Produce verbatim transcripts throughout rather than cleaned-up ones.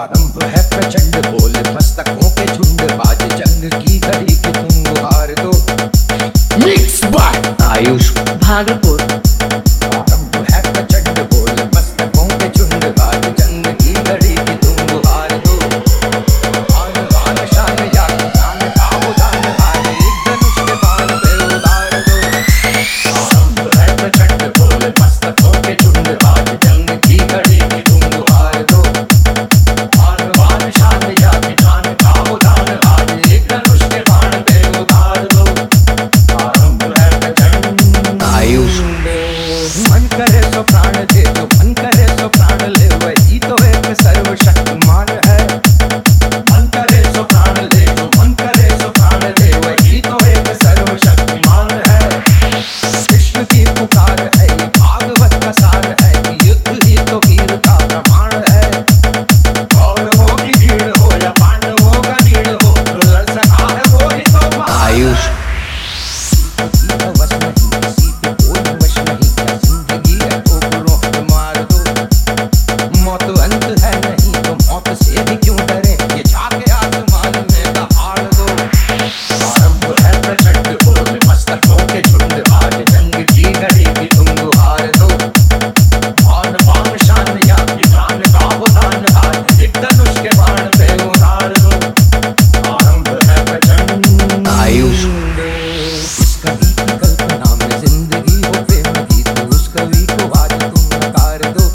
आरंभ है प्रचंड बोल मस्तकों के झुंड बाज जंग की घड़ी की तुम गुहार दो। Mix by Ayush Bhagalpur. आरंभ है प्रचंड बोल मस्तकों के झुंड बाज जंग की घड़ी की तुम गुहार दो। आन बान शान या शान का उदान आज एक धनुष के बाण पे उतार दो। आरंभ है प्रचंड बोल मस्तकों के झुंड बाज जंग की घड़ी की तुम गुहार दो। आन बान शान या शान का उदान आज एक धनुष के बाण पे उतार दो। आरंभ है प्रचंड आयुष मन करे सो प्राण दे जो मन करे सो प्राण ले वही तो एक सर्वशक्तिमान है। मन करे सो प्राण ले जो मन करे सो प्राण ले वही तो एक सर्वशक्तिमान है। कृष्ण की पुकार है ये भागवत का सार है कि युद्ध ही तो वीर का प्रमाण है। कौरवों की भीड़ हो या पांडवों का नीड़ हो लड़ सका है वो ही तो आयुष किसी का वश नहीं किसी पे कोई वश नहीं क्या जिंदगी है ठोकरों पे मार दो। मौत अंत है नहीं तो मौत से भी क्यों डरे ये जाके आसमान में दहाड़ दो। आरंभ है प्रचंड बोल मस्तकों के झुंड आज जंग की घड़ी की तुम गुहार दो। आन बान शान या प्राण का उदान आज एक धनुष के बाण पे उतार दो। आरंभ है प्रचंड आयुष उस कवि की कल्पना में जिंदगी हो प्रेम गीत उस कवि को आज तुम नकार दो।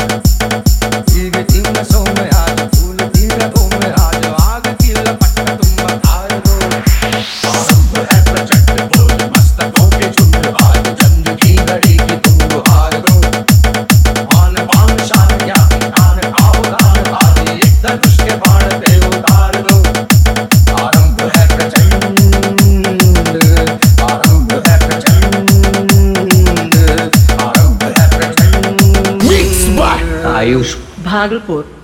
भीगती नसों में आज फूलती रगों में आज आग की लपट का तुम बखार दो। आरंभ है प्रचंड बोल मस्तकों के झुंड आज जंग की घड़ी की तुम गुहार दो। आन बान शान या शान का उदान आज एक धनुष के बाण पे उतार दो। आरंभ है प्रचंड आरंभ है प्रचंड आरंभ है प्रचंड। आयुष भागलपुर।